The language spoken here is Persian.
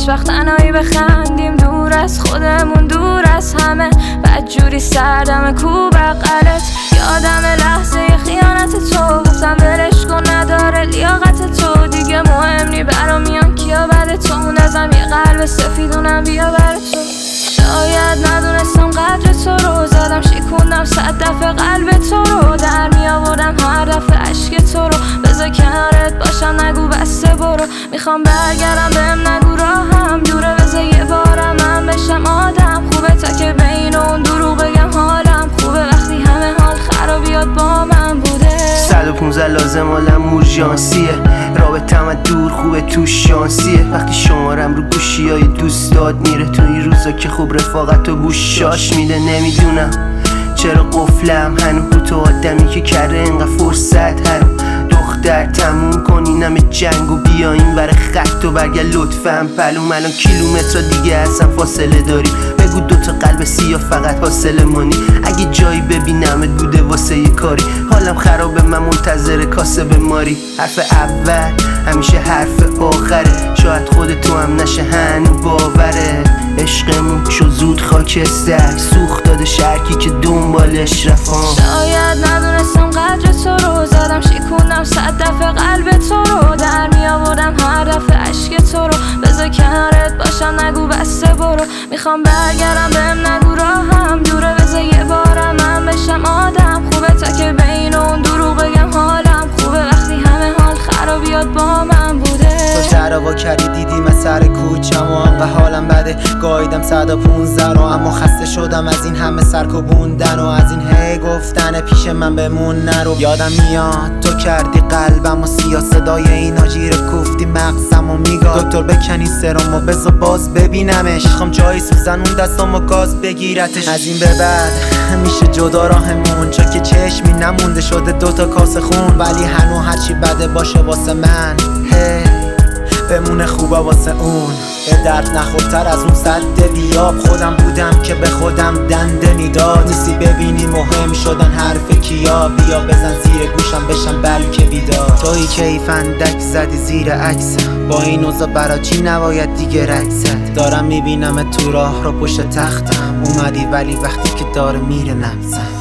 هیچ وقت تنهایی بخندیم، دور از خودمون، دور از همه. بدجوری سردم کو بغلت، یادم لحظه خیانت تو، گفتم ولش کن نداره لیاقت تو، دیگه مهم نی برام میان کیا بعد تو. ازم یه قلب سفیدونم بیا بر تو. شاید ندونستم قدر تو رو، زدم شکوندم 100 دفعه قلب تو رو، در می آوردم هر دفعه عشق تو رو. بذار کنارت باشم نگو بسته برو، میخوام برگردم بهم نگو راهم دوره. بذار یه بارم من بشم آدم خوبه، تا که بین اون دروغ بگم حالم خوبه. وقتی همه حال خرابیات با من بوده. 115 لازم حالم اورژانسیه، رابطم دور خوبه تو شانسیه. وقتی شمارم رو گوشی های دوستات میره، تو این روزا که خوب رفاقت و بوشاش میده. نمیدونم چرا قفلم هنو رو تو آدمی که کرده انقدر فرصت هنو. دختر تموم کنین همه جنگ و بیاین ور خط و برگرد لطفاً پلوم. الان کیلومتر دیگه اصلا فاصله داری، بگو دوتا قلب سیاه فقط حاصل مانی. اگه جایی ببینمت بوده واسه یه کاری، حالم خرابه من منتظر کاسه به ماری. حرف اول همیشه حرف آخره، شاید خود تو هم نشه هنو باوره. عشقمون شو زود خاکستر، سوخت داده شرکی که دنبالش رفام. شاید ندونستم قدر تو رو، زدم شکوندم 100 دفعه قلب تو رو، در می آوردم هر دفعه عشق تو رو. بذار کنارت باشم نگو بسته برو، میخوام برگردم بهم نگو راهم دوره. بذار یه بارم من بشم آدم خوبه، تا که بین اون دروغ بگم حالم خوبه. وقتی همه حال خرابیات با من بوده. تو تروا کردی دیدی من سر کوچم و انقدر حالم بده، گاییدم 115 رو، اما خسته شدم از این همه سرکوبوندن و از این هی گفتن پیش من بمون نرو. یادم میاد تو کردی قلبم و سیاه، صدای این آجیر کوفتی مغزم و میگاد دکتر بکنی سرم و بذار باز ببینمش. میخوام جایی سوزن اون دستم و گاز بگیرتش. از این به بعد میشه جدا راهمون، چون که چشمی نمونده شده دوتا کاسه خون. ولی هنو هرچی بده باشه واسه من بمونه خوبه واسه اون. به درد نخورتر از اون سد بیاب، خودم بودم که به خودم دنده میداد. نیستی ببینی مهم شدن حرف کیا، بیا بزن زیر گوشم بشم بلکه بیدار. تویی که فندک زدی زیر عکسم، با این اوضاع برا چی نباید دیگه رکست. دارم میبینم تو راه رو پشت تختم اومدی، ولی وقتی که داره میره نفسم